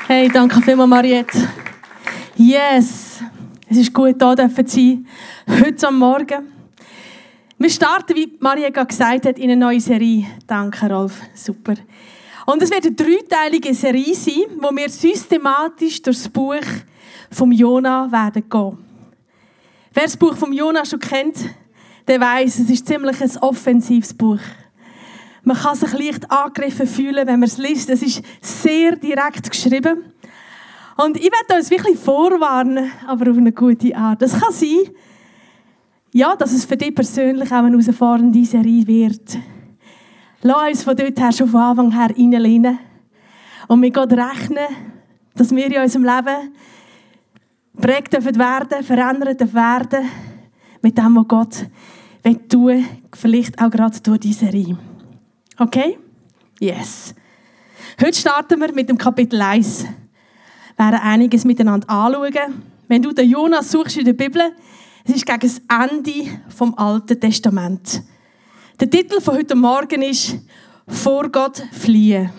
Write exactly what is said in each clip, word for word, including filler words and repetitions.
Hey, danke vielmals, Mariette. Yes, es ist gut, hier zu sein, heute am Morgen. Wir starten, wie Mariette gerade gesagt hat, in eine neue Serie. Danke, Rolf. Super. Und es wird eine dreiteilige Serie sein, wo wir systematisch durch das Buch vom Jona werden gehen. Wer das Buch vom Jona schon kennt, der weiss, es ist ziemlich ein offensives Buch. Man kann sich leicht angegriffen fühlen, wenn man es liest. Es ist sehr direkt geschrieben. Und ich werde uns wirklich vorwarnen, aber auf eine gute Art. Es kann sein, ja, dass es für dich persönlich auch eine herausfordernde Serie wird. Lass uns von dort her schon von Anfang her reinlehnen. Und wir gehen rechnen, dass wir in unserem Leben prägt werden, verändert werden mit dem, was Gott tun will, vielleicht auch gerade durch diese Serie. Okay? Yes. Heute starten wir mit dem Kapitel eins. Wir werden einiges miteinander anschauen. Wenn du den Jonas suchst in der Bibel, es ist gegen das Ende vom Alten Testament. Der Titel von heute Morgen ist «Vor Gott fliehen».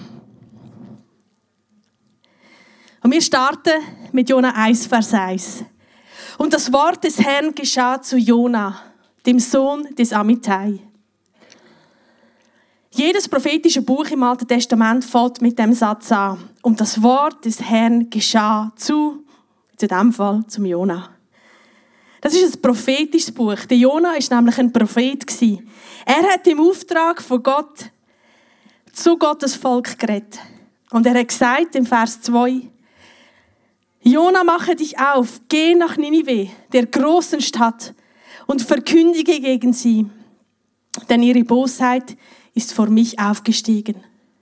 Und wir starten mit Jona eins, Vers eins. Und das Wort des Herrn geschah zu Jona, dem Sohn des Amittai. Jedes prophetische Buch im Alten Testament fängt mit dem Satz an. Und das Wort des Herrn geschah zu, in diesem Fall, zum Jona. Das ist ein prophetisches Buch. Der Jona war nämlich ein Prophet. Er hat im Auftrag von Gott zu Gottes Volk geredet. Und er hat gesagt im Vers zwei, Jona, mache dich auf, geh nach Ninive, der großen Stadt, und verkündige gegen sie, denn ihre Bosheit ist vor mich aufgestiegen.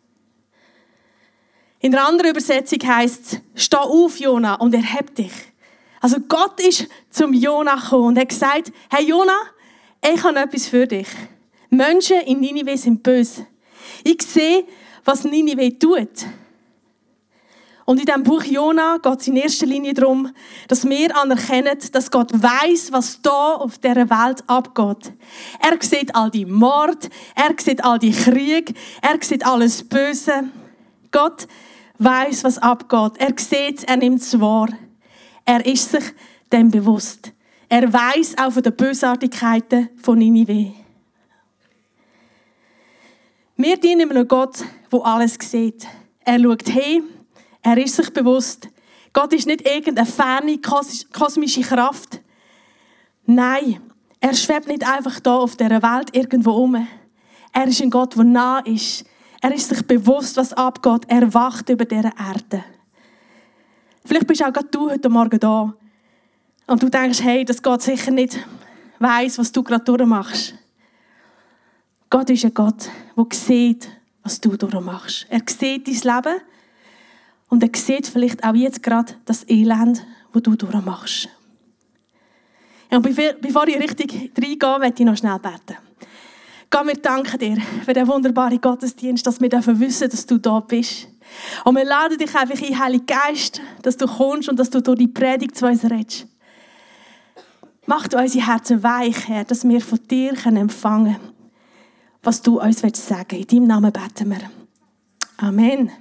In einer anderen Übersetzung heisst es, steh auf, Jona, und erheb dich. Also Gott ist zum Jona gekommen und hat gesagt, hey Jona, ich habe etwas für dich. Menschen in Ninive sind böse. Ich sehe, was Ninive tut. Und in diesem Buch Jona geht es in erster Linie darum, dass wir anerkennen, dass Gott weiss, was da auf dieser Welt abgeht. Er sieht all die Mord, er sieht all die Kriege, er sieht alles Böse. Gott weiss, was abgeht. Er sieht, er nimmt es wahr. Er ist sich dem bewusst. Er weiss auch von den Bösartigkeiten von Ninive. Wir dienen einem Gott, der alles sieht. Er schaut hin. Er ist sich bewusst, Gott ist nicht irgendeine ferne kosmische Kraft. Nein, er schwebt nicht einfach da auf dieser Welt irgendwo um. Er ist ein Gott, der nah ist. Er ist sich bewusst, was abgeht. Er wacht über dieser Erde. Vielleicht bist auch gerade du heute Morgen da und du denkst, hey, dass Gott sicher nicht weiss, was du gerade durchmachst. Gott ist ein Gott, der sieht, was du durchmachst. Er sieht dein Leben. Und er sieht vielleicht auch jetzt gerade das Elend, das du durchmachst. Und bevor ich richtig reingehe, möchte ich noch schnell beten. Gott, wir danken dir für den wunderbaren Gottesdienst, dass wir wissen dürfen, dass du da bist. Und wir laden dich einfach ein, Heiliger Geist, dass du kommst und dass du durch die Predigt zu uns redest. Mach du unsere Herzen weich, Herr, dass wir von dir empfangen können, was du uns sagen willst. In deinem Namen beten wir. Amen.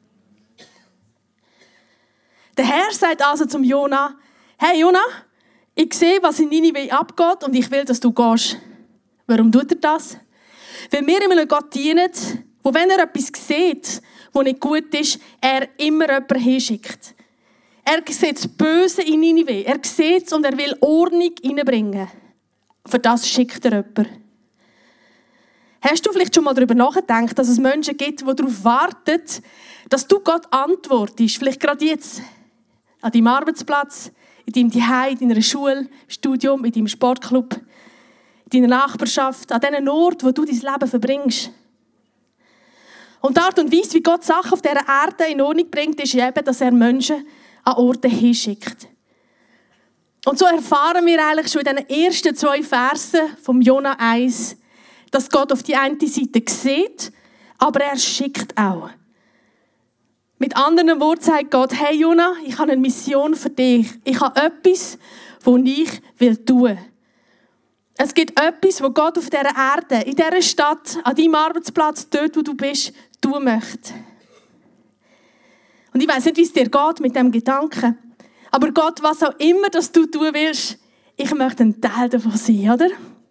Der Herr sagt also zum Jona, hey Jona, ich sehe, was in Ninive abgeht und ich will, dass du gehst. Warum tut er das? Weil wir einem Gott dienen, wo wenn er etwas sieht, was nicht gut ist, er immer jemanden hinschickt. Er sieht das Böse in Ninive. Er sieht es und er will Ordnung hineinbringen. Für das schickt er jemanden. Hast du vielleicht schon mal darüber nachgedacht, dass es Menschen gibt, die darauf warten, dass du Gott antwortest? Vielleicht gerade jetzt. An deinem Arbeitsplatz, in deinem Zuhause, in deiner Schule, Studium, in deinem Sportclub, in deiner Nachbarschaft, an diesen Ort, wo du dein Leben verbringst. Und die Art und Weise, wie Gott Sachen auf dieser Erde in Ordnung bringt, ist eben, dass er Menschen an Orte hinschickt. Und so erfahren wir eigentlich schon in den ersten zwei Versen vom Jona eins, dass Gott auf die eine Seite sieht, aber er schickt auch. Mit anderen Worten sagt Gott, hey Jona, ich habe eine Mission für dich. Ich habe etwas, das ich will tun. Es gibt etwas, das Gott auf dieser Erde, in dieser Stadt, an deinem Arbeitsplatz, dort, wo du bist, tun möchte. Und ich weiss nicht, wie es dir geht mit dem Gedanken. Aber Gott, was auch immer das du tun willst, ich möchte ein Teil davon sein, oder?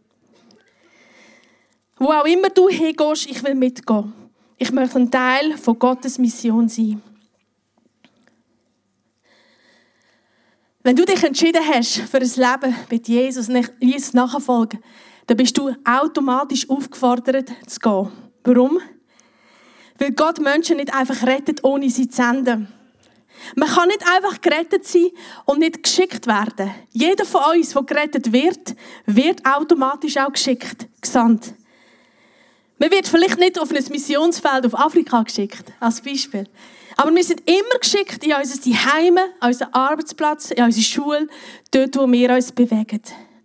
Wo auch immer du hingehst, ich will mitgehen. Ich möchte ein Teil von Gottes Mission sein. Wenn du dich entschieden hast für ein Leben mit Jesus, Jesus nachfolgen, dann bist du automatisch aufgefordert zu gehen. Warum? Weil Gott Menschen nicht einfach rettet, ohne sie zu senden. Man kann nicht einfach gerettet sein und nicht geschickt werden. Jeder von uns, der gerettet wird, wird automatisch auch geschickt, gesandt. Man wird vielleicht nicht auf ein Missionsfeld auf Afrika geschickt, als Beispiel. Aber wir sind immer geschickt in unser Zuhause, an unseren Arbeitsplatz, in unsere Schule, dort, wo wir uns bewegen.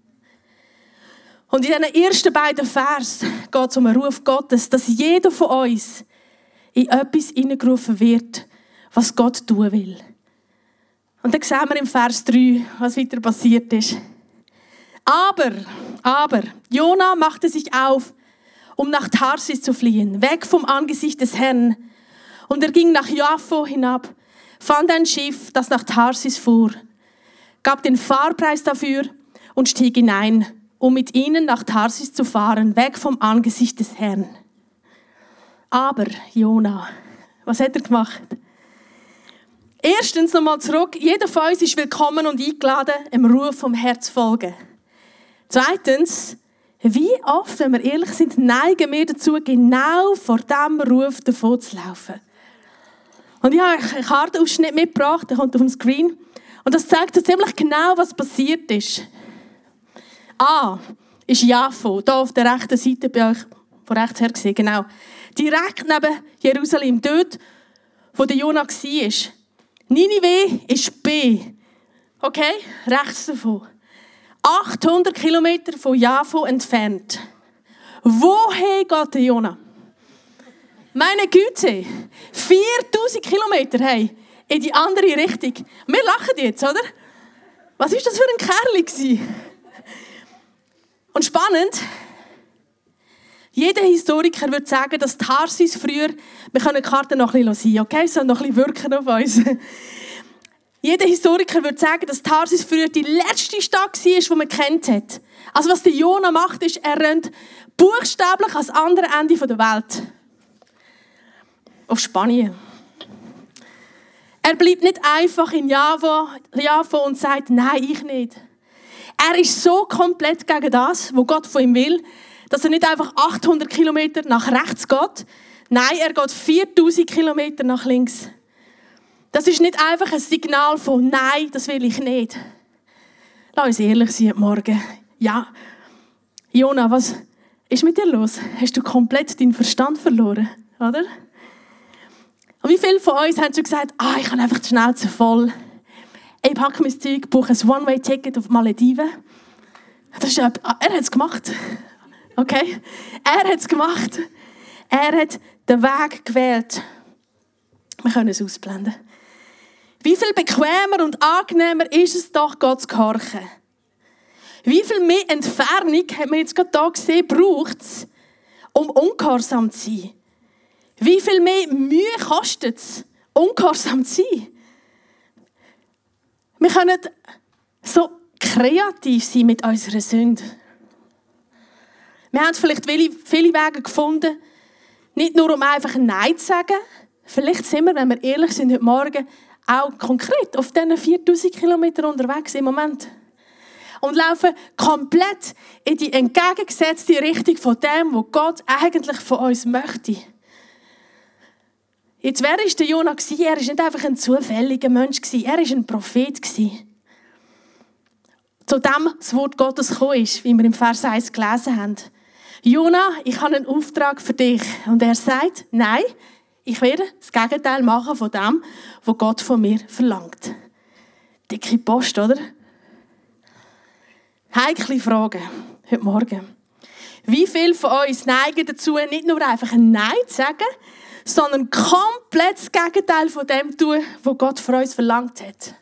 Und in diesen ersten beiden Versen geht es um den Ruf Gottes, dass jeder von uns in etwas hineingerufen wird, was Gott tun will. Und dann sehen wir im Vers drei, was weiter passiert ist. Aber, aber, Jona machte sich auf, um nach Tarsis zu fliehen, weg vom Angesicht des Herrn. Und er ging nach Jaffo hinab, fand ein Schiff, das nach Tarsis fuhr, gab den Fahrpreis dafür und stieg hinein, um mit ihnen nach Tarsis zu fahren, weg vom Angesicht des Herrn. Aber Jona, was hat er gemacht? Erstens nochmal zurück, jeder von uns ist willkommen und eingeladen, dem Ruf vom Herz zu folgen. Zweitens, wie oft, wenn wir ehrlich sind, neigen wir dazu, genau vor diesem Ruf davon zu laufen. Und ich habe einen Kartenausschnitt mitgebracht, der kommt auf dem Screen. Und das zeigt uns ziemlich genau, was passiert ist. A ist Jaffo, hier auf der rechten Seite bei euch, von rechts her gesehen, genau. Direkt neben Jerusalem, dort, wo der Jona war. Ninive ist B. Okay, rechts davon. achthundert Kilometer von Jaffo entfernt. Woher geht der Jona? Meine Güte, viertausend Kilometer hey, in die andere Richtung. Wir lachen jetzt, oder? Was war das für ein Kerl? Und spannend, jeder Historiker würde sagen, dass Tarsis früher, wir können die Karte noch ein bisschen sehen, okay? Es soll noch ein bisschen wirken auf uns. Jeder Historiker würde sagen, dass Tarsis früher die letzte Stadt war, die man kennt hat. Also was der Jona macht, ist, er rennt buchstäblich ans andere Ende der Welt. Auf Spanien. Er bleibt nicht einfach in Jaffo, Jaffo und sagt, nein, ich nicht. Er ist so komplett gegen das, was Gott von ihm will, dass er nicht einfach achthundert Kilometer nach rechts geht. Nein, er geht viertausend Kilometer nach links. Das ist nicht einfach ein Signal von «Nein, das will ich nicht». Lass uns ehrlich sein heute Morgen. Ja, Jona, was ist mit dir los? Hast du komplett deinen Verstand verloren, oder? Und wie viele von uns haben schon gesagt, ah, ich habe einfach die Schnauze voll. Ich packe mein Zeug, buche ein One-Way-Ticket auf Malediven. Das ist, er hat es gemacht. Okay? Er hat es gemacht. Er hat den Weg gewählt. Wir können es ausblenden. Wie viel bequemer und angenehmer ist es doch, Gott zu gehorchen? Wie viel mehr Entfernung, hat man jetzt gerade hier gesehen, braucht es, um ungehorsam zu sein? Wie viel mehr Mühe kostet es, ungehorsam zu sein? Wir können so kreativ sein mit unserer Sünde. Wir haben vielleicht viele, viele Wege gefunden, nicht nur um einfach ein Nein zu sagen. Vielleicht sind wir, wenn wir ehrlich sind, heute Morgen auch konkret auf diesen viertausend Kilometern unterwegs im Moment. Und laufen komplett in die entgegengesetzte Richtung von dem, was Gott eigentlich von uns möchte. Jetzt, wer war der Jona? Er war nicht einfach ein zufälliger Mensch. Er war ein Prophet. Zu dem das Wort Gottes gekommen ist, wie wir im Vers eins gelesen haben. Jona, ich habe einen Auftrag für dich. Und er sagt, nein, ich werde das Gegenteil machen von dem, was Gott von mir verlangt. Dicke Post, oder? Heikle Frage heute Morgen. Wie viele von uns neigen dazu, nicht nur einfach ein Nein zu sagen, sondern komplett das Gegenteil von dem zu tun, was Gott von uns verlangt hat?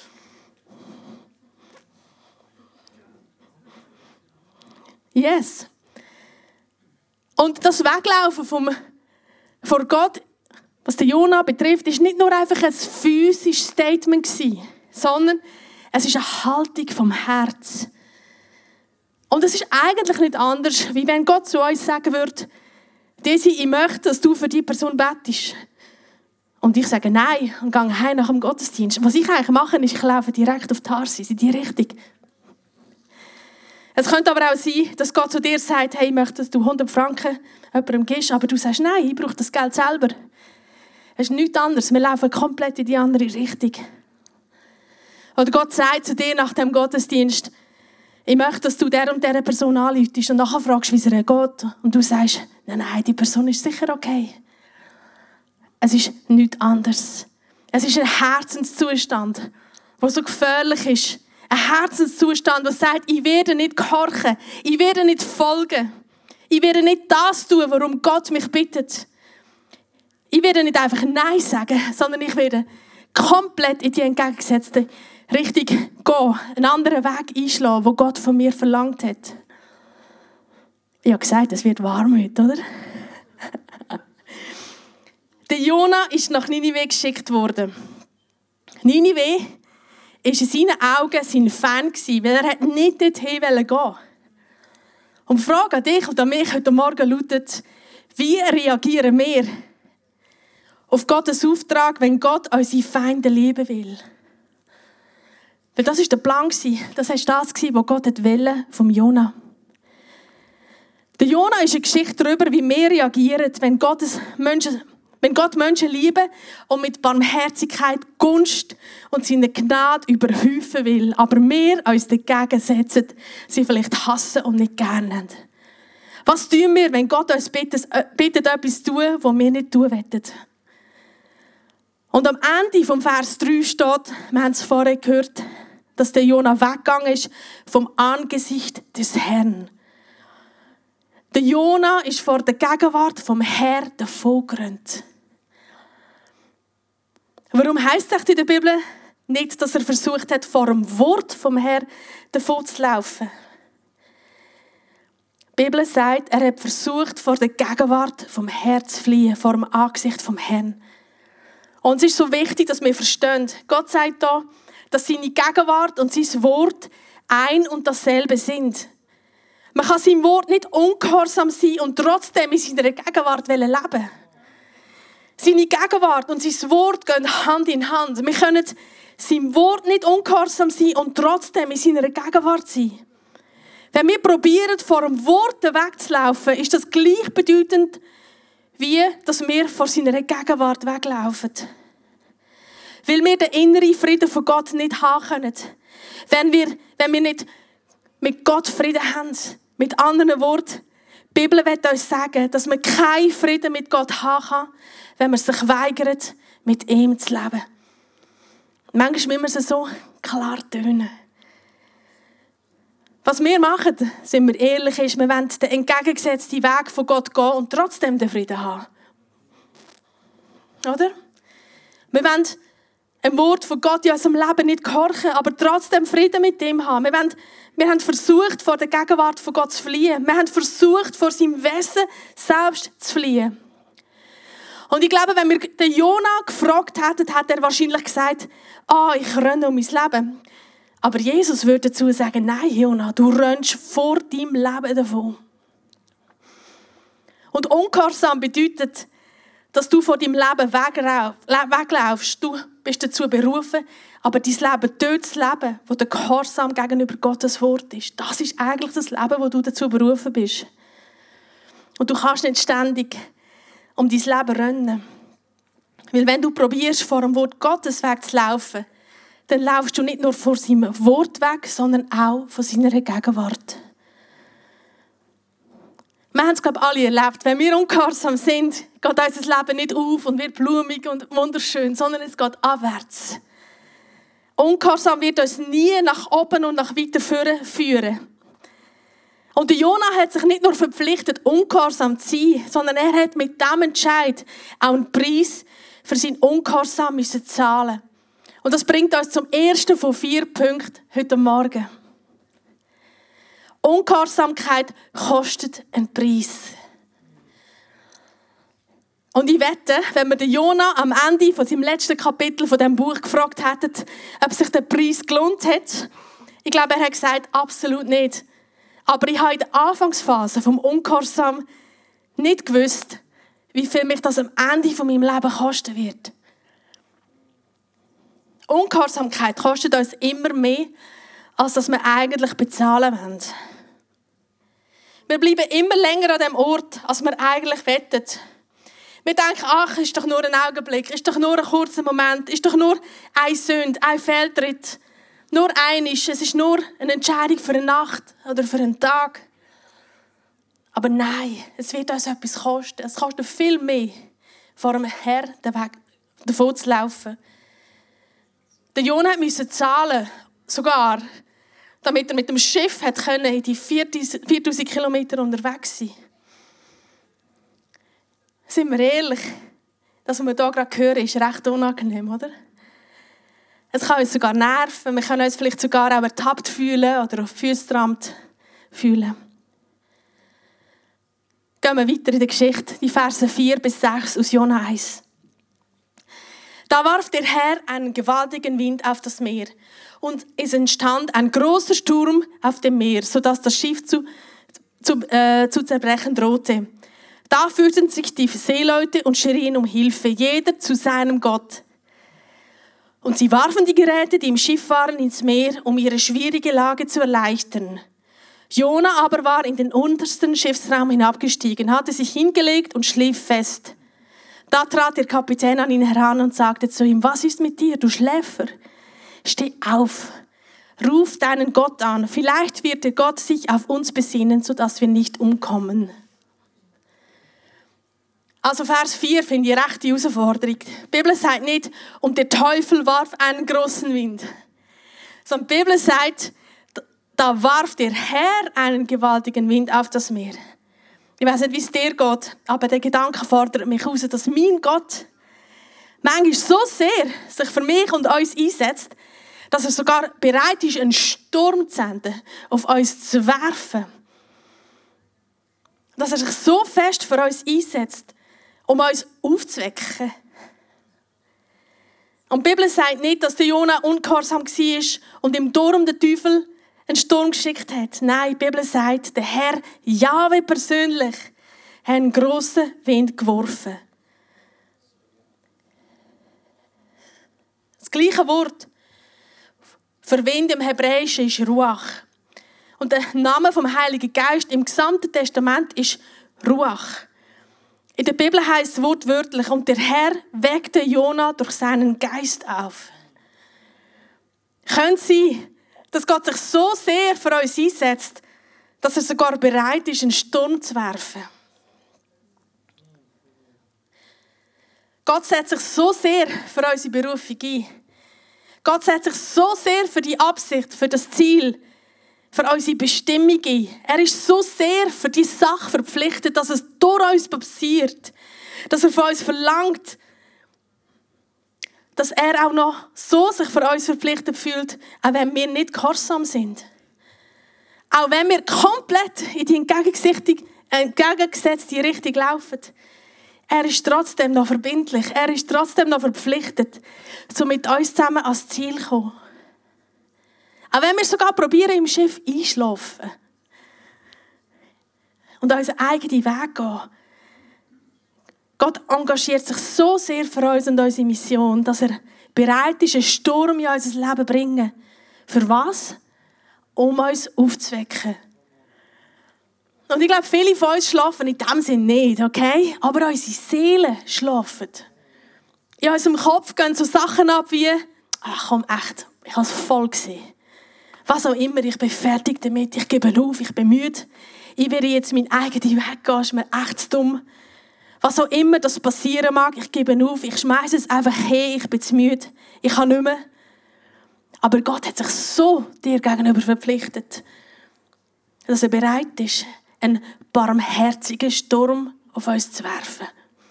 Yes. Und das Weglaufen vom, vor Gott Was den Jona betrifft, ist nicht nur einfach ein physisches Statement gewesen, sondern es ist eine Haltung vom Herz. Und es ist eigentlich nicht anders, wie wenn Gott zu uns sagen würde, Desi, ich möchte, dass du für die Person betest. Und ich sage nein und gehe heim nach dem Gottesdienst. Was ich eigentlich mache, ist, ich laufe direkt auf Tarsis, in die Richtung. Es könnte aber auch sein, dass Gott zu dir sagt, hey, ich möchte, dass du hundert Franken jemandem gibst, aber du sagst, nein, ich brauche das Geld selber. Es ist nichts anderes. Wir laufen komplett in die andere Richtung. Oder Gott sagt zu dir nach dem Gottesdienst, ich möchte, dass du der und dieser Person anrufst und nachher fragst, wie es ihr geht. Und du sagst, nein, nein, die Person ist sicher okay. Es ist nichts anderes. Es ist ein Herzenszustand, der so gefährlich ist. Ein Herzenszustand, der sagt, ich werde nicht gehorchen, ich werde nicht folgen. Ich werde nicht das tun, worum Gott mich bittet. Ich werde nicht einfach Nein sagen, sondern ich werde komplett in die entgegengesetzte Richtung gehen, einen anderen Weg einschlagen, den Gott von mir verlangt hat. Ich habe gesagt, es wird warm heute, oder? Der Jona ist nach Ninive geschickt worden. Ninive war in seinen Augen sein Fan, weil er nicht dorthin gehen wollte. Und die Frage an dich und an mich heute Morgen lautet, wie reagieren wir auf Gottes Auftrag, wenn Gott unsere Feinde lieben will? Weil das war der Plan. Das war das, was Gott wollte vom Jona. Der Jona ist eine Geschichte darüber, wie wir reagieren, wenn, Gottes Menschen, wenn Gott Menschen lieben und mit Barmherzigkeit, Gunst und seine Gnade überhäufen will. Aber wir uns dagegen setzen, sie vielleicht hassen und nicht gerne haben. Was tun wir, wenn Gott uns bittet, bittet etwas zu tun, was wir nicht tun wollen? Und am Ende vom Vers drei steht, wir haben es vorher gehört, dass der Jona weggegangen ist vom Angesicht des Herrn. Der Jona ist vor der Gegenwart vom Herrn davongerannt. Warum heisst es in der Bibel nicht, dass er versucht hat, vor dem Wort vom Herrn davon zu laufen? Die Bibel sagt, er hat versucht, vor der Gegenwart vom Herrn zu fliehen, vor dem Angesicht vom Herrn. Und es ist so wichtig, dass wir verstehen. Gott sagt da, dass seine Gegenwart und sein Wort ein und dasselbe sind. Man kann seinem Wort nicht ungehorsam sein und trotzdem in seiner Gegenwart leben. Seine Gegenwart und sein Wort gehen Hand in Hand. Wir können seinem Wort nicht ungehorsam sein und trotzdem in seiner Gegenwart sein. Wenn wir probieren, vor dem Wort wegzulaufen, ist das gleichbedeutend, wie dass wir vor seiner Gegenwart weglaufen. Weil wir den inneren Frieden von Gott nicht haben können. Wenn wir, wenn wir nicht mit Gott Frieden haben. Mit anderen Worten, die Bibel will uns sagen, dass man keinen Frieden mit Gott haben kann, wenn man sich weigert, mit ihm zu leben. Manchmal müssen wir es so klar tönen. Was wir machen, sind wir ehrlich, ist, wir wollen den entgegengesetzten Weg von Gott gehen und trotzdem den Frieden haben. Oder? Wir wollen ein Wort von Gott in unserem Leben nicht gehorchen, aber trotzdem Frieden mit ihm haben. Wir, wollen, wir haben versucht, vor der Gegenwart von Gott zu fliehen. Wir haben versucht, vor seinem Wesen selbst zu fliehen. Und ich glaube, wenn wir den Jona gefragt hätten, hat er wahrscheinlich gesagt, ah, ich renne um mein Leben. Aber Jesus würde dazu sagen, nein, Jona, du rennst vor deinem Leben davon. Und ungehorsam bedeutet, dass du von deinem Leben weglaufst. Du bist dazu berufen, aber dein Leben dort zu leben, wo der Gehorsam gegenüber Gottes Wort ist. Das ist eigentlich das Leben, wo du dazu berufen bist. Und du kannst nicht ständig um dein Leben rennen. Weil wenn du probierst, vor dem Wort Gottes wegzulaufen, dann laufst du nicht nur vor seinem Wort weg, sondern auch von seiner Gegenwart. Wir haben es, glaube ich, alle erlebt. Wenn wir ungehorsam sind, geht unser Leben nicht auf und wird blumig und wunderschön, sondern es geht abwärts. Ungehorsam wird uns nie nach oben und nach weiter vorne führen. Und der Jona hat sich nicht nur verpflichtet, ungehorsam zu sein, sondern er hat mit diesem Entscheid auch einen Preis für seinen Ungehorsam müssen zahlen. Und das bringt uns zum ersten von vier Punkten heute Morgen. Ungehorsamkeit kostet einen Preis. Und ich wette, wenn wir den Jona am Ende von seinem letzten Kapitel von diesem Buch gefragt hätten, ob sich der Preis gelohnt hat, ich glaube, er hat gesagt, absolut nicht. Aber ich habe in der Anfangsphase vom Ungehorsam nicht gewusst, wie viel mich das am Ende von meinem Leben kosten wird. Ungehorsamkeit kostet uns immer mehr, als dass wir eigentlich bezahlen wollen. Wir bleiben immer länger an dem Ort, als wir eigentlich wetten. Wir denken, ach, ist doch nur ein Augenblick, ist doch nur ein kurzer Moment, ist doch nur ein Sünde, ein Fehltritt. Nur einisch, es ist nur eine Entscheidung für eine Nacht oder für einen Tag. Aber nein, es wird uns etwas kosten. Es kostet viel mehr, vor einem Herrn den Weg davon zu laufen. Der Jona musste zahlen, sogar, damit er mit dem Schiff in die viertausend Kilometer unterwegs sein. Sind wir ehrlich, das, was wir hier gerade hören, ist recht unangenehm, oder? Es kann uns sogar nerven, wir können uns vielleicht sogar auch ertappt fühlen oder auf die Füße gerammt fühlen. Gehen wir weiter in der Geschichte, die Verse vier bis sechs aus Jona eins. Da warf der Herr einen gewaltigen Wind auf das Meer und es entstand ein großer Sturm auf dem Meer, sodass das Schiff zu, zu, äh, zu zerbrechen drohte. Da fürchteten sich die Seeleute und schrien um Hilfe, jeder zu seinem Gott. Und sie warfen die Geräte, die im Schiff waren, ins Meer, um ihre schwierige Lage zu erleichtern. Jona aber war in den untersten Schiffsraum hinabgestiegen, hatte sich hingelegt und schlief fest. Da trat der Kapitän an ihn heran und sagte zu ihm, was ist mit dir, du Schläfer? Steh auf, ruf deinen Gott an, vielleicht wird der Gott sich auf uns besinnen, sodass wir nicht umkommen. Also Vers vier finde ich recht die Herausforderung. Die Bibel sagt nicht, und der Teufel warf einen großen Wind. Sondern die Bibel sagt, da warf der Herr einen gewaltigen Wind auf das Meer. Ich weiss nicht, wie es dir geht, aber der Gedanke fordert mich heraus, dass mein Gott manchmal so sehr sich für mich und uns einsetzt, dass er sogar bereit ist, einen Sturm zu senden, auf uns zu werfen. Dass er sich so fest für uns einsetzt, um uns aufzuwecken. Und die Bibel sagt nicht, dass der Jona ungehorsam war und im Turm der Teufel einen Sturm geschickt hat. Nein, die Bibel sagt, der Herr, Jahwe persönlich, hat einen grossen Wind geworfen. Das gleiche Wort für Wind im Hebräischen ist Ruach. Und der Name vom Heiligen Geist im gesamten Testament ist Ruach. In der Bibel heißt es wortwörtlich, und der Herr weckte Jona durch seinen Geist auf. Könnte sein, dass Gott sich so sehr für uns einsetzt, dass er sogar bereit ist, einen Sturm zu werfen. Gott setzt sich so sehr für unsere Berufung ein. Gott setzt sich so sehr für die Absicht, für das Ziel, für unsere Bestimmung ein. Er ist so sehr für die Sache verpflichtet, dass es durch uns passiert. Dass er von uns verlangt, dass er auch noch so sich für uns verpflichtet fühlt, auch wenn wir nicht gehorsam sind. Auch wenn wir komplett in die entgegengesetzte Richtung laufen. Er ist trotzdem noch verbindlich. Er ist trotzdem noch verpflichtet, so mit uns zusammen ans Ziel zu kommen. Auch wenn wir sogar probieren, im Schiff einschlafen und unseren eigenen Weg gehen. Gott engagiert sich so sehr für uns und unsere Mission, dass er bereit ist, einen Sturm in unser Leben zu bringen. Für was? Um uns aufzuwecken. Und ich glaube, viele von uns schlafen in dem Sinne nicht, okay? Aber unsere Seelen schlafen. In unserem Kopf gehen so Sachen ab wie, ach komm, echt, ich habe es voll gesehen. Was auch immer, ich bin fertig damit, ich gebe auf, ich bin müde. Ich werde jetzt meinen eigenen Weg gehen, ist mir echt zu dumm. Was auch immer das passieren mag, ich gebe auf, ich schmeiße es einfach her, ich bin zu müde, ich kann nicht mehr. Aber Gott hat sich so dir gegenüber verpflichtet, dass er bereit ist, einen barmherzigen Sturm auf uns zu werfen.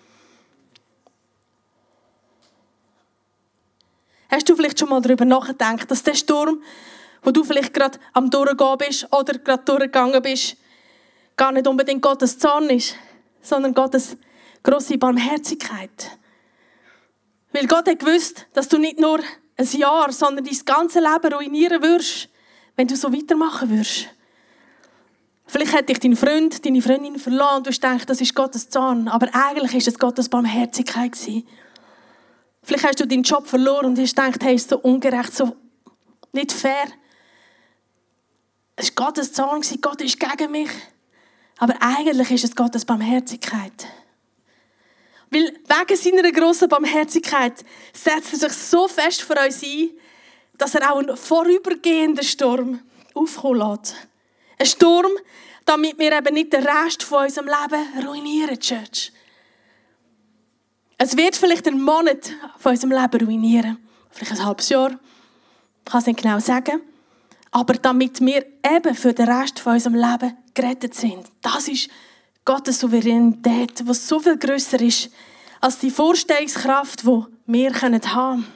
Hast du vielleicht schon mal darüber nachgedacht, dass der Sturm, wo du vielleicht gerade am Durchgehen bist oder gerade durchgegangen bist, gar nicht unbedingt Gottes Zorn ist, sondern Gottes grosse Barmherzigkeit. Weil Gott hat gewusst, dass du nicht nur ein Jahr, sondern dein ganzes Leben ruinieren wirst, wenn du so weitermachen würdest. Vielleicht hat dich dein Freund, deine Freundin verloren und du denkst, das ist Gottes Zorn. Aber eigentlich war es Gottes Barmherzigkeit gewesen. Vielleicht hast du deinen Job verloren und hast gedacht, hey, ist so ungerecht, so nicht fair. Es war Gottes Zorn, Gott ist gegen mich. Aber eigentlich ist es Gottes Barmherzigkeit. Weil wegen seiner grossen Barmherzigkeit setzt er sich so fest für uns ein, dass er auch einen vorübergehenden Sturm aufkommen lässt. Ein Sturm, damit wir eben nicht den Rest von unserem Leben ruinieren, Church. Es wird vielleicht einen Monat von unserem Leben ruinieren. Vielleicht ein halbes Jahr. Ich kann es nicht genau sagen. Aber damit wir eben für den Rest von unserem Leben gerettet sind. Das ist Gottes Souveränität, die so viel grösser ist als die Vorstellungskraft, die wir haben können.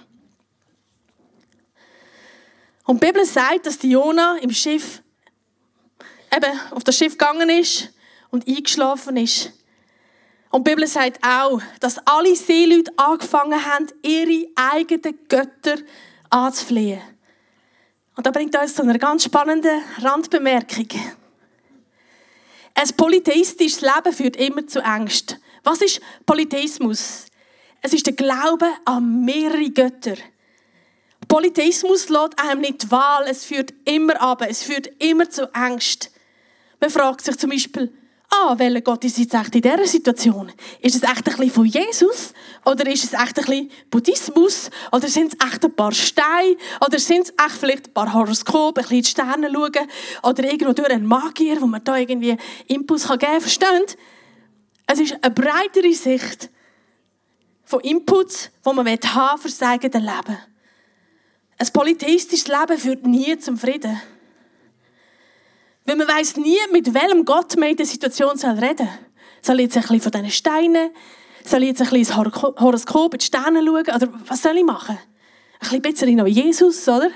Und die Bibel sagt, dass die Jona im Schiff eben auf das Schiff gegangen ist und eingeschlafen ist. Und die Bibel sagt auch, dass alle Seeleute angefangen haben, ihre eigenen Götter anzuflehen. Und da bringt uns zu einer ganz spannenden Randbemerkung. Ein polytheistisches Leben führt immer zu Angst. Was ist Polytheismus? Es ist der Glaube an mehrere Götter. Polytheismus lässt einem nicht die Wahl, es führt immer ab, es führt immer zu Angst. Man fragt sich zum Beispiel, ah, welcher Gott ist jetzt echt in dieser Situation? Ist es echt ein bisschen von Jesus? Oder ist es echt ein bisschen Buddhismus? Oder sind es echt ein paar Steine? Oder sind es echt vielleicht ein paar Horoskope, ein bisschen die Sterne schauen? Oder irgendwo durch einen Magier, wo man da irgendwie Inputs geben kann? Versteht? Es ist eine breitere Sicht von Inputs, die man haben für sein eigenes Leben. Ein polytheistisches Leben führt nie zum Frieden. Weil man weiss nie, mit welchem Gott man in der Situation reden soll. Soll ich jetzt ein bisschen von diesen Steinen? Soll ich jetzt ein bisschen ins Horoskop, in die Sterne schauen? Oder was soll ich machen? Ein bisschen noch Jesus, oder?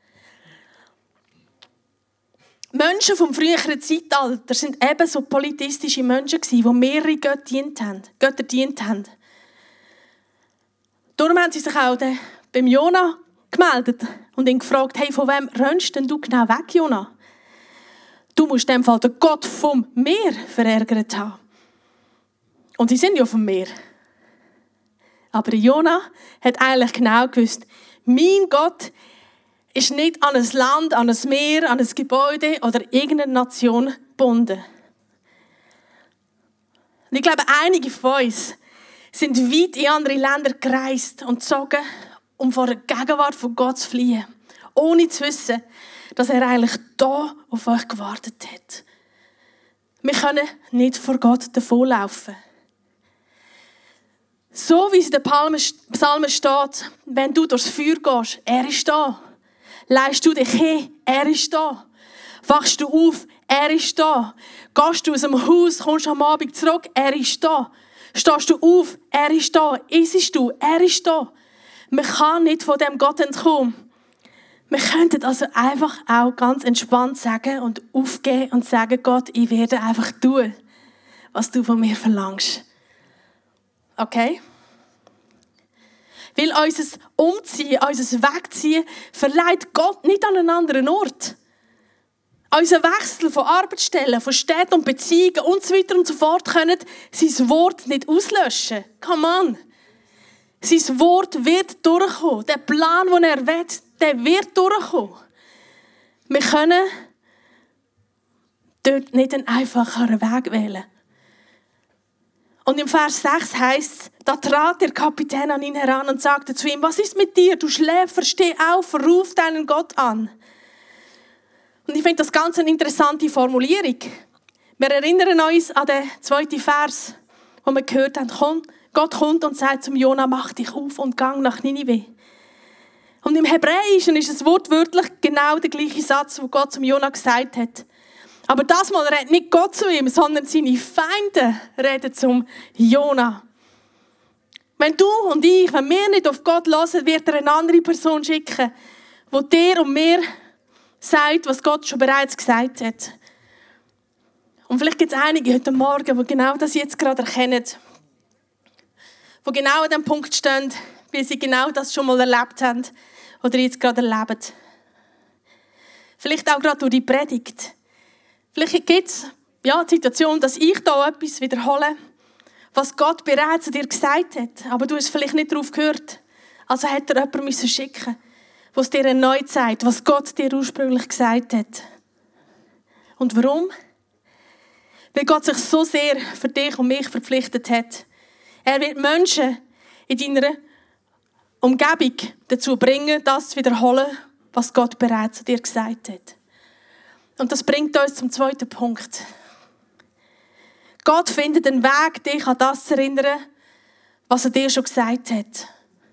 Menschen vom früheren Zeitalter sind eben so polytheistische Menschen gewesen, die mehrere Götter dient haben. Götter dient haben. Darum haben sie sich auch beim Jona gemeldet und ihn gefragt, hey, von wem rennst denn du genau weg, Jona? Du musst in dem Fall den Gott vom Meer verärgert haben. Und sie sind ja vom Meer. Aber Jona hat eigentlich genau gewusst, mein Gott ist nicht an ein Land, an ein Meer, an ein Gebäude oder irgendeine Nation gebunden. Und ich glaube, einige von uns sind weit in andere Länder gereist und gezogen, um vor der Gegenwart von Gott zu fliehen. Ohne zu wissen, dass er eigentlich da auf euch gewartet hat. Wir können nicht vor Gott davonlaufen. So wie es in den Psalmen steht, wenn du durchs Feuer gehst, er ist da. Leihst du dich hin, er ist da. Wachst du auf, er ist da. Gehst du aus dem Haus, kommst am Abend zurück, er ist da. Stehst du auf, er ist da. Isst du, er ist da. Man kann nicht von dem Gott entkommen. Wir könnten also einfach auch ganz entspannt sagen und aufgehen und sagen, Gott, ich werde einfach tun, was du von mir verlangst. Okay? Weil unser Umziehen, unser Wegziehen verleiht Gott nicht an einen anderen Ort. Unser Wechsel von Arbeitsstellen, von Städten und Beziehungen und so weiter und so fort können sein Wort nicht auslöschen. Come on! Sein Wort wird durchkommen. Der Plan, den er will, der wird durchkommen. Wir können dort nicht einen einfacheren Weg wählen. Und im Vers sechs heisst es, da trat der Kapitän an ihn heran und sagte zu ihm, was ist mit dir? Du Schläfer, steh auf, ruf deinen Gott an. Und ich finde das ganz eine interessante Formulierung. Wir erinnern uns an den zweiten Vers, wo wir gehört haben, Gott kommt und sagt zum Jona, mach dich auf und gang nach Ninive. Und im Hebräischen ist es wortwörtlich genau der gleiche Satz, den Gott zum Jona gesagt hat. Aber das Mal redet nicht Gott zu ihm, sondern seine Feinde reden zum Jona. Wenn du und ich, wenn wir nicht auf Gott hören, wird er eine andere Person schicken, die dir und mir sagt, was Gott schon bereits gesagt hat. Und vielleicht gibt es einige heute Morgen, die genau das jetzt gerade erkennen. die genau an dem Punkt stehen, weil sie genau das schon mal erlebt haben oder jetzt gerade erleben. Vielleicht auch gerade durch die Predigt. Vielleicht gibt es ja, die Situation, dass ich da etwas wiederhole, was Gott bereits zu dir gesagt hat, aber du hast vielleicht nicht darauf gehört. Also hat er jemanden müssen schicken, der es dir erneut sagt, was Gott dir ursprünglich gesagt hat. Und warum? Weil Gott sich so sehr für dich und mich verpflichtet hat. Er wird Menschen in deiner Umgebung dazu bringen, das zu wiederholen, was Gott bereits zu dir gesagt hat. Und das bringt uns zum zweiten Punkt. Gott findet einen Weg, dich an das zu erinnern, was er dir schon gesagt hat.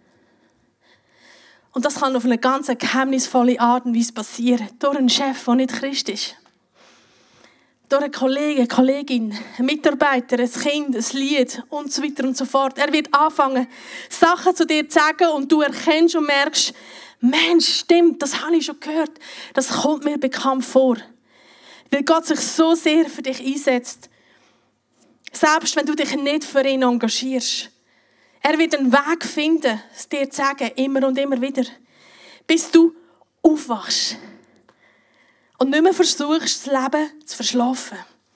Und das kann auf eine ganz geheimnisvolle Art und Weise passieren. Durch einen Chef, der nicht Christ ist. Durch einen Kollegen, eine Kollegin, einen Mitarbeiter, ein Kind, ein Lied und so weiter und so fort. Er wird anfangen, Sachen zu dir zu sagen und du erkennst und merkst, Mensch, stimmt, das habe ich schon gehört. Das kommt mir bekannt vor. Weil Gott sich so sehr für dich einsetzt. Selbst wenn du dich nicht für ihn engagierst. Er wird einen Weg finden, es dir zu sagen, immer und immer wieder. Bis du aufwachst. Und nicht mehr versuchst, das Leben zu verschlafen.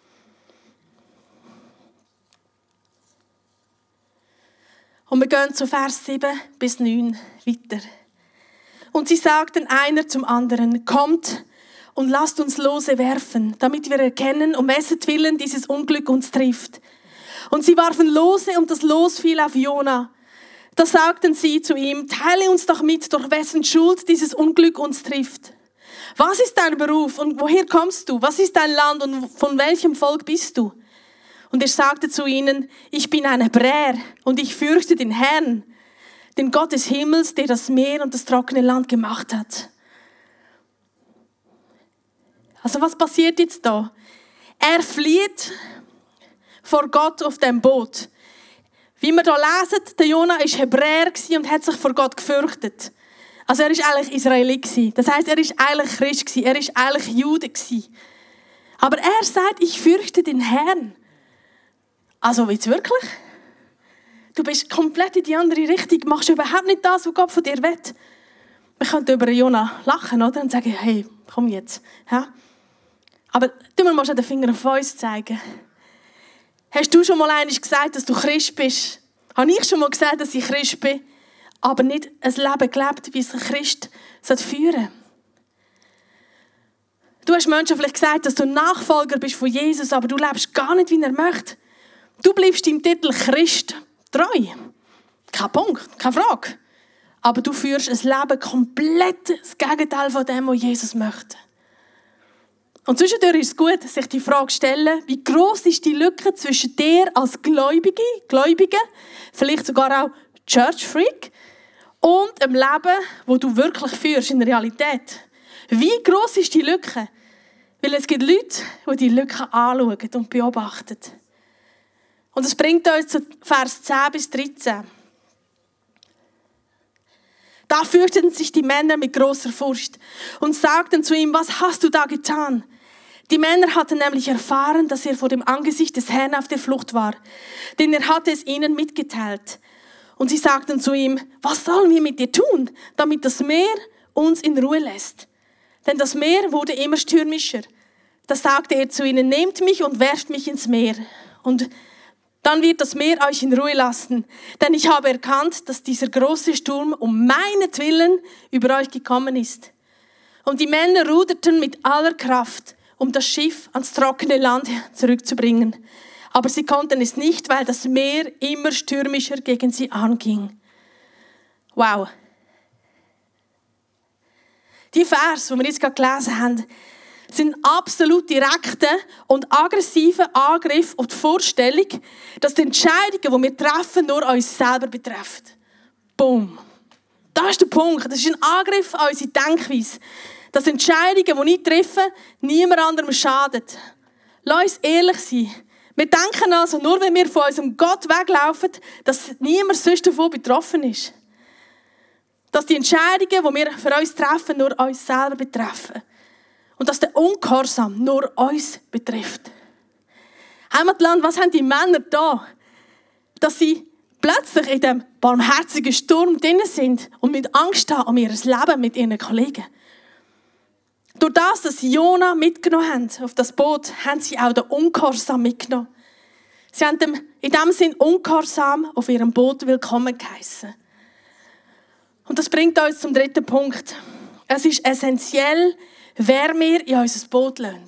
Und wir gehen zu Vers sieben bis neun weiter. Und sie sagten einer zum anderen, kommt und lasst uns Lose werfen, damit wir erkennen, um wessen Willen dieses Unglück uns trifft. Und sie warfen Lose und das Los fiel auf Jona. Da sagten sie zu ihm, teile uns doch mit, durch wessen Schuld dieses Unglück uns trifft. Was ist dein Beruf und woher kommst du? Was ist dein Land und von welchem Volk bist du? Und er sagte zu ihnen, ich bin ein Hebräer und ich fürchte den Herrn, den Gott des Himmels, der das Meer und das trockene Land gemacht hat. Also was passiert jetzt da? Er flieht vor Gott auf dem Boot. Wie wir hier lesen, der Jona war Hebräer und hat sich vor Gott gefürchtet. Also er war eigentlich Israelit. Das heisst, er war eigentlich Christ. Er war eigentlich Jude. Aber er sagt, ich fürchte den Herrn. Also jetzt wirklich? Du bist komplett in die andere Richtung. Du machst überhaupt nicht das, was Gott von dir will. Wir könnten über Jona lachen, oder? Und sagen, hey, komm jetzt. Ja? Aber du musst schon den Finger auf uns zeigen. Hast du schon mal einmal gesagt, dass du Christ bist? Habe ich schon mal gesagt, dass ich Christ bin? Aber nicht ein Leben gelebt, wie es ein Christ führen sollte. Du hast Menschen vielleicht gesagt, dass du Nachfolger bist von Jesus, aber du lebst gar nicht, wie er möchte. Du bleibst deinem Titel Christ treu. Kein Punkt, keine Frage. Aber du führst ein Leben komplett das Gegenteil von dem, was Jesus möchte. Und zwischendurch ist es gut, sich die Frage zu stellen, wie gross ist die Lücke zwischen dir als Gläubige, Gläubige, vielleicht sogar auch Church Freak, und dem Leben, das du wirklich führst in der Realität. Wie gross ist die Lücke? Weil es gibt Leute, die die Lücke anschauen und beobachten. Und das bringt uns zu Vers zehn bis dreizehn. Da fürchteten sich die Männer mit großer Furcht und sagten zu ihm, was hast du da getan? Die Männer hatten nämlich erfahren, dass er vor dem Angesicht des Herrn auf der Flucht war, denn er hatte es ihnen mitgeteilt. Und sie sagten zu ihm, was sollen wir mit dir tun, damit das Meer uns in Ruhe lässt? Denn das Meer wurde immer stürmischer. Da sagte er zu ihnen, nehmt mich und werft mich ins Meer. Und dann wird das Meer euch in Ruhe lassen. Denn ich habe erkannt, dass dieser große Sturm um meinetwillen über euch gekommen ist. Und die Männer ruderten mit aller Kraft, um das Schiff ans trockene Land zurückzubringen. Aber sie konnten es nicht, weil das Meer immer stürmischer gegen sie anging. Wow. Die Verse, die wir jetzt gerade gelesen haben, sind absolut direkte und aggressive Angriff auf die Vorstellung, dass die Entscheidungen, die wir treffen, nur uns selber betreffen. Boom. Das ist der Punkt. Das ist ein Angriff an unsere Denkweise. Dass Entscheidungen, die ich treffe, niemand anderem schaden. Lass uns ehrlich sein. Wir denken also, nur wenn wir von unserem Gott weglaufen, dass niemand sonst davon betroffen ist. Dass die Entscheidungen, die wir für uns treffen, nur uns selber betreffen. Und dass der Ungehorsam nur uns betrifft. Heimatland, was haben die Männer da? Dass sie plötzlich in diesem barmherzigen Sturm drin sind und mit Angst haben um ihr Leben mit ihren Kollegen. Durch das, dass sie Jona mitgenommen haben auf das Boot, haben sie auch den Ungehorsam mitgenommen. Sie haben dem, in diesem Sinn Ungehorsam auf ihrem Boot willkommen geheissen. Und das bringt uns zum dritten Punkt. Es ist essentiell, wer wir in unser Boot lassen.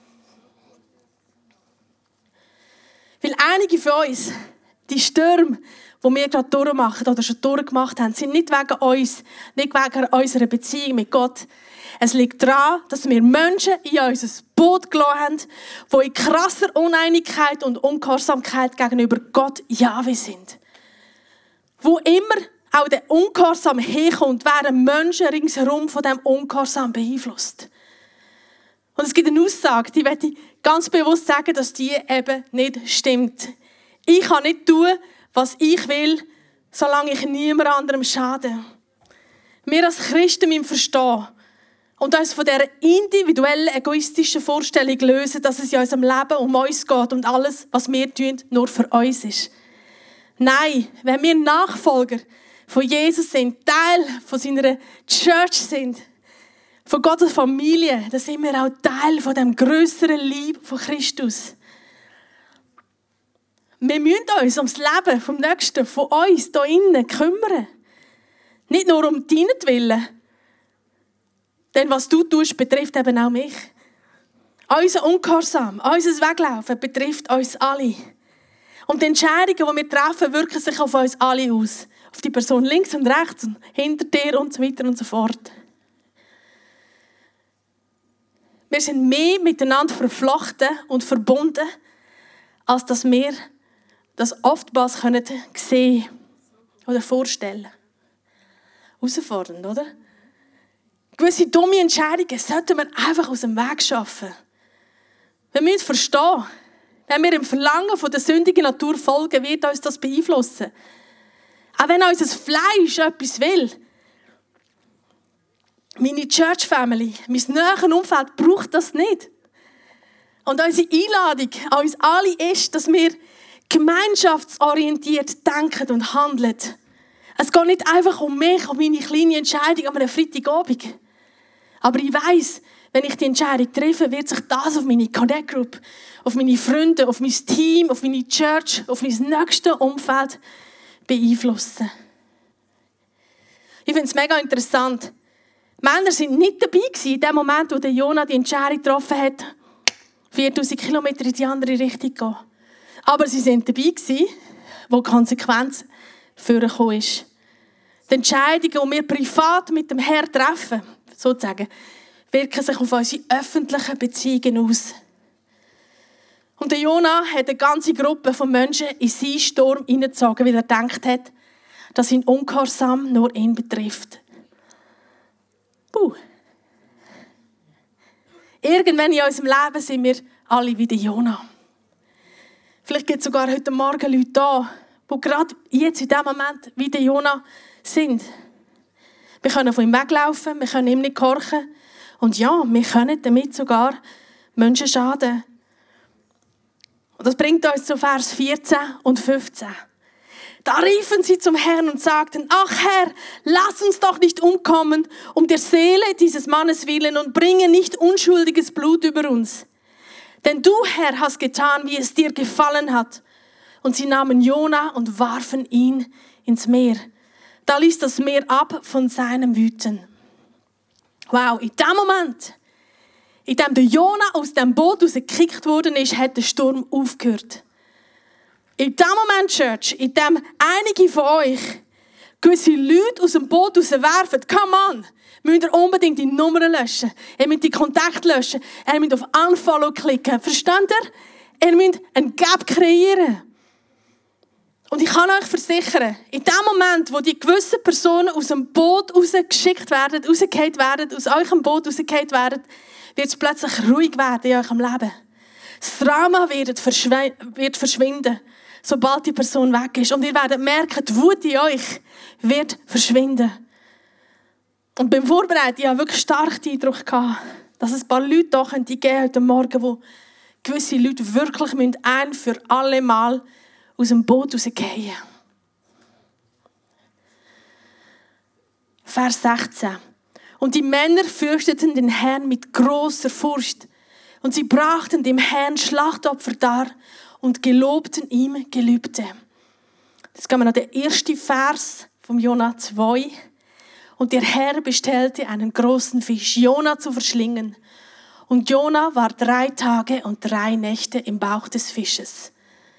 Weil einige von uns, die Stürme, die wir gerade durchmachen oder schon durchgemacht haben, sind nicht wegen uns, nicht wegen unserer Beziehung mit Gott. Es liegt daran, dass wir Menschen in unser Boot gelassen haben, die in krasser Uneinigkeit und Ungehorsamkeit gegenüber Gott Jahwe sind. Wo immer auch der Ungehorsam herkommt, werden Menschen ringsherum von diesem Ungehorsam beeinflusst. Und es gibt eine Aussage, die möchte ich ganz bewusst sagen, dass die eben nicht stimmt. Ich kann nicht tun, was ich will, solange ich niemand anderem schade. Wir als Christen müssen verstehen und uns von dieser individuellen, egoistischen Vorstellung lösen, dass es in unserem Leben um uns geht und alles, was wir tun, nur für uns ist. Nein, wenn wir Nachfolger von Jesus sind, Teil von seiner Church sind, von Gottes Familie, dann sind wir auch Teil von dem grösseren Liebe von Christus. Wir müssen uns ums Leben vom Nächsten, von uns hier innen kümmern. Nicht nur um deinetwillen. Denn was du tust, betrifft eben auch mich. Unser Ungehorsam, unser Weglaufen betrifft uns alle. Und die Entscheidungen, die wir treffen, wirken sich auf uns alle aus. Auf die Person links und rechts und hinter dir und so weiter und so fort. Wir sind mehr miteinander verflochten und verbunden, als dass wir das oftmals können sehen oder vorstellen. Herausfordernd, oder? Gewisse dumme Entscheidungen sollten wir einfach aus dem Weg schaffen. Wir müssen verstehen, wenn wir im Verlangen von der sündigen Natur folgen, wird uns das beeinflussen. Auch wenn unser Fleisch etwas will. Meine Church Family, mein näheres Umfeld braucht das nicht. Und unsere Einladung an uns alle ist, dass wir gemeinschaftsorientiert denken und handeln. Es geht nicht einfach um mich, um meine kleine Entscheidung an einem Freitagabend. Aber ich weiss, wenn ich die Entscheidung treffe, wird sich das auf meine Connect Group, auf meine Freunde, auf mein Team, auf meine Church, auf mein nächstes Umfeld beeinflussen. Ich finde es mega interessant. Männer sind nicht dabei gewesen, in dem Moment, wo der Jona die Entscheidung getroffen hat, viertausend Kilometer in die andere Richtung zu gehen. Aber sie sind dabei gewesen, wo die Konsequenz vorgekommen ist. Die Entscheidungen, die wir privat mit dem Herrn treffen, sozusagen, wirken sich auf unsere öffentlichen Beziehungen aus. Und der Jona hat eine ganze Gruppe von Menschen in seinen Sturm hineingezogen, weil er gedacht hat, dass ihn Ungehorsam nur ihn betrifft. Puh. Irgendwann in unserem Leben sind wir alle wie der Jona. Vielleicht gibt es sogar heute Morgen Leute da, die gerade jetzt in diesem Moment wie der Jona sind. Wir können von ihm weglaufen, wir können ihm nicht gehorchen. Und ja, wir können damit sogar Menschen schaden. Und das bringt uns zu Vers vierzehn und fünfzehn. Da riefen sie zum Herrn und sagten, ach Herr, lass uns doch nicht umkommen um der Seele dieses Mannes willen und bringe nicht unschuldiges Blut über uns. Denn du, Herr, hast getan, wie es dir gefallen hat. Und sie nahmen Jona und warfen ihn ins Meer. Da ließ das Meer ab von seinem Wüten. Wow, in dem Moment, in dem der Jona aus dem Boot rausgekickt worden ist, hat der Sturm aufgehört. In dem Moment, Church, in dem einige von euch gewisse Leute aus dem Boot rauswerfen, come on, müsst ihr unbedingt die Nummern löschen. Ihr müsst die Kontakte löschen. Ihr müsst auf Unfollow klicken. Versteht ihr? Ihr müsst einen Gap kreieren. Und ich kann euch versichern, in dem Moment, wo die gewissen Personen aus dem Boot rausgeschickt werden, rausgefallen werden, aus eurem Boot rausgefallen werden, wird es plötzlich ruhig werden in eurem Leben. Das Drama wird, verschw- wird verschwinden, sobald die Person weg ist. Und ihr werdet merken, die Wut in euch wird verschwinden. Und beim Vorbereiten hatte ich wirklich stark den Eindruck, dass es ein paar Leute da geben könnte heute Morgen, wo gewisse Leute wirklich ein für alle Mal aus dem Boot rausgehen. Vers sechzehn. Und die Männer fürchteten den Herrn mit großer Furcht. Und sie brachten dem Herrn Schlachtopfer dar und gelobten ihm Gelübde. Jetzt gehen wir noch den ersten Vers vom Jona zwei. Und der Herr bestellte einen großen Fisch, Jona zu verschlingen. Und Jona war drei Tage und drei Nächte im Bauch des Fisches.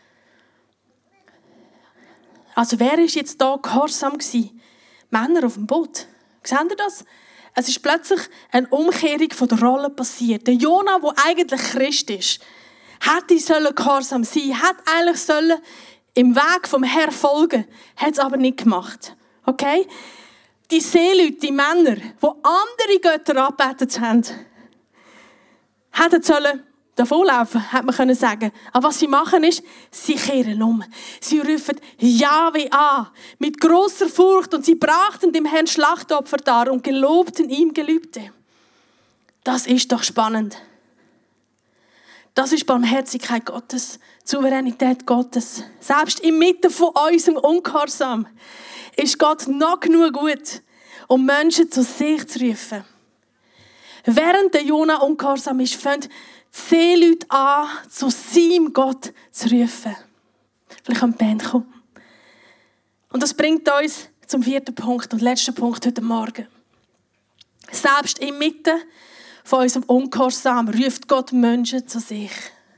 Also wer ist jetzt da gehorsam gewesen? Männer auf dem Boot. Seht ihr das? Es ist plötzlich eine Umkehrung von der Rolle passiert. Der Jona, der eigentlich Christ ist, hätte sollen gehorsam sein, hätte eigentlich sollen im Weg vom Herrn folgen, hat es aber nicht gemacht. Okay? Die Seeleute, die Männer, die andere Götter angebetet haben, hätten sollen davonlaufen, hätte man können sagen. Aber was sie machen ist, sie kehren um. Sie rufen Jahwe an, mit grosser Furcht, und sie brachten dem Herrn Schlachtopfer dar und gelobten ihm Gelübde. Das ist doch spannend. Das ist Barmherzigkeit Gottes, Souveränität Gottes. Selbst inmitten von unserem Ungehorsam ist Gott noch genug gut, um Menschen zu sich zu rufen. Während der Jona ungehorsam ist, fängt die Seeleute an, zu seinem Gott zu rufen. Vielleicht kann die Band kommen. Und das bringt uns zum vierten Punkt und letzten Punkt heute Morgen. Selbst inmitten von unserem Ungehorsam ruft Gott Menschen zu sich.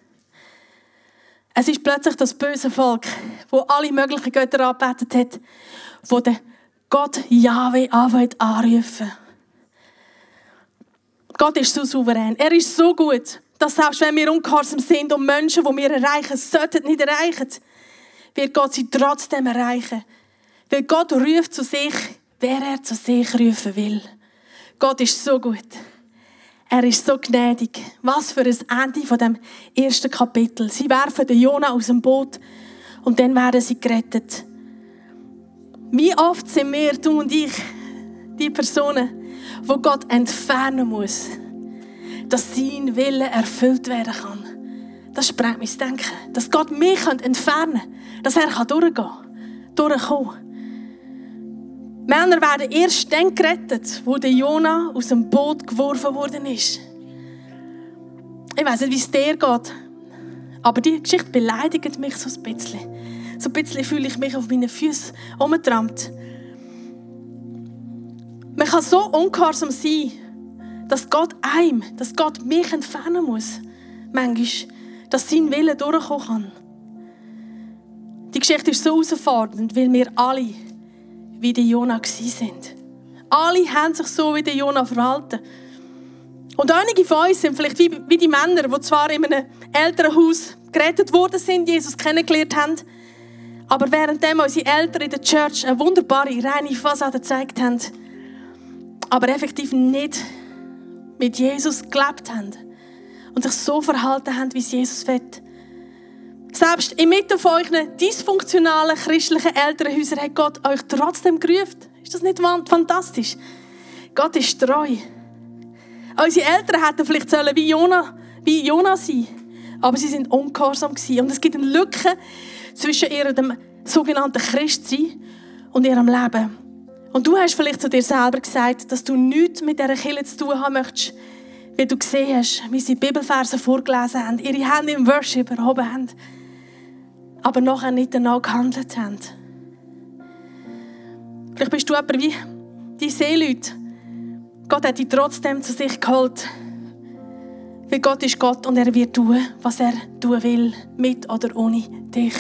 Es ist plötzlich das böse Volk, das alle möglichen Götter angebetet hat, wo der Gott Jahwe anrufen. Gott ist so souverän. Er ist so gut, dass selbst wenn wir ungehorsam sind und Menschen, die wir erreichen sollten, nicht erreichen, wird Gott sie trotzdem erreichen. Weil Gott ruft zu sich, wer er zu sich rufen will. Gott ist so gut. Er ist so gnädig. Was für ein Ende von dem ersten Kapitel. Sie werfen den Jona aus dem Boot und dann werden sie gerettet. Wie oft sind wir, du und ich, die Personen, wo Gott entfernen muss, dass sein Wille erfüllt werden kann. Das sprengt mein Denken. Dass Gott mich entfernen kann, dass er durchgehen kann, durchkommen. Männer werden erst dann gerettet, wo der Jona aus dem Boot geworfen worden ist. Ich weiss nicht, wie es dir geht, aber die Geschichte beleidigt mich so ein bisschen. So ein bisschen fühle ich mich auf meinen Füßen umgetrampt. Man kann so ungehorsam sein, dass Gott einem, dass Gott mich entfernen muss. Manchmal, dass sein Wille durchkommen kann. Die Geschichte ist so herausfordernd, weil wir alle wie der Jona sind. Alle haben sich so wie der Jona verhalten. Und einige von uns sind vielleicht wie, wie die Männer, die zwar in einem Elternhaus gerettet worden sind, Jesus kennengelernt haben, aber währenddem unsere Eltern in der Church eine wunderbare, reine Fassade gezeigt haben, aber effektiv nicht mit Jesus gelebt haben und sich so verhalten haben, wie es Jesus will. Selbst inmitten von euren dysfunktionalen christlichen Elternhäusern hat Gott euch trotzdem gerufen. Ist das nicht fantastisch? Gott ist treu. Unsere Eltern hätten vielleicht sollen wie Jona, wie Jona sein, aber sie sind ungehorsam gewesen. Und es gibt eine Lücke zwischen ihrem sogenannten Christsein und ihrem Leben. Und du hast vielleicht zu dir selber gesagt, dass du nichts mit dieser Kirche zu tun haben möchtest, weil du gesehen hast, wie sie Bibelverse vorgelesen haben, ihre Hände im Worship erhoben haben, aber nachher nicht danach gehandelt haben. Vielleicht bist du jemand wie die Seeleute. Gott hat dich trotzdem zu sich geholt. Weil Gott ist Gott und er wird tun, was er tun will, mit oder ohne dich.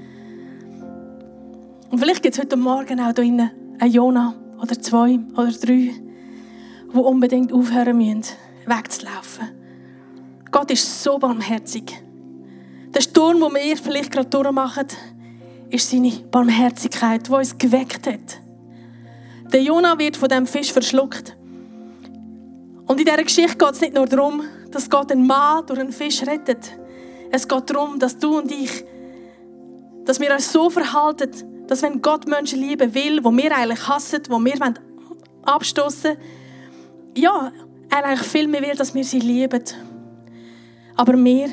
Und vielleicht gibt es heute Morgen auch hier drinnen einen Jona oder zwei oder drei, die unbedingt aufhören müssen, wegzulaufen. Gott ist so barmherzig. Der Sturm, den wir vielleicht gerade durchmachen, ist seine Barmherzigkeit, die uns geweckt hat. Der Jona wird von diesem Fisch verschluckt. Und in dieser Geschichte geht es nicht nur darum, dass Gott einen Mann durch einen Fisch rettet. Es geht darum, dass du und ich, dass wir uns so verhalten, dass wenn Gott Menschen lieben will, die wir eigentlich hassen, die wir abstoßen wollen, ja, er eigentlich viel mehr will, dass wir sie lieben. Aber wir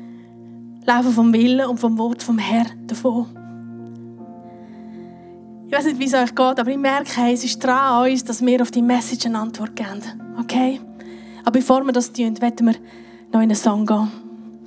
laufen vom Willen und vom Wort vom Herrn davon. Ich weiß nicht, wie es euch geht, aber ich merke, hey, es ist dran an uns, dass wir auf die Message eine Antwort geben. Okay? Aber bevor wir das tun, wollen wir noch in einen Song gehen.